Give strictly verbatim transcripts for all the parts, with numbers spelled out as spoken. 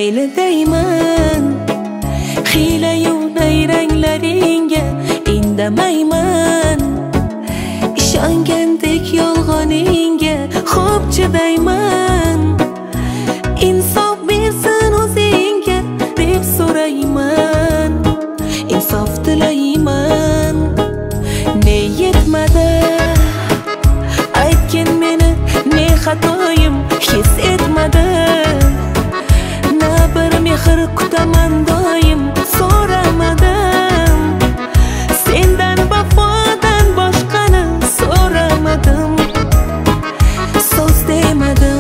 mayli deyman, hiylayu nayranglaringga indamayman. Ishongandek yolg'oningga xo'p chidayman. Insof bersin o'zingga deb so'rayman, insof tilayman. Ne yetmadi aytgin meni, ne xatoyim his etmadi. Na bir mehr kutaman doim so'ramadim. Sendan vafodan boshqani so'ramadim, so'z demadim.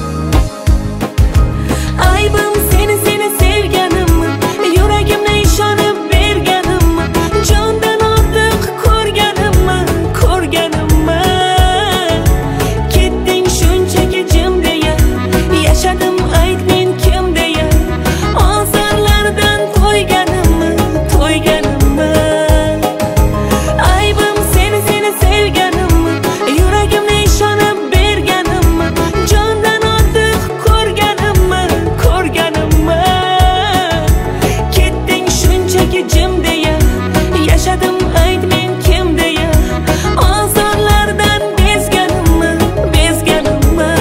Aybim seni seni sevganimmi, yuragimni ishonib berganimmi, jondan ortiq ko'rganimmi, ko'rganimmi? Ketding shunchaki jim deya, yashadim ayt men kim deya. Ozorlardan to'yganimmi, to'yganimmi? Aybim seni seni sevganimmi, yuragimni ishonib berganimmi, jondan ortiq ko'rganimmi, ko'rganimmi? Ketding shunchaki jim deya, yashadim ayt men kim deya. Ozorlardan bezganimmi, bezganimmi?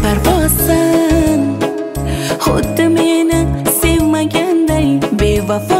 Beparvosan, xuddi meni sevmaganday bevafo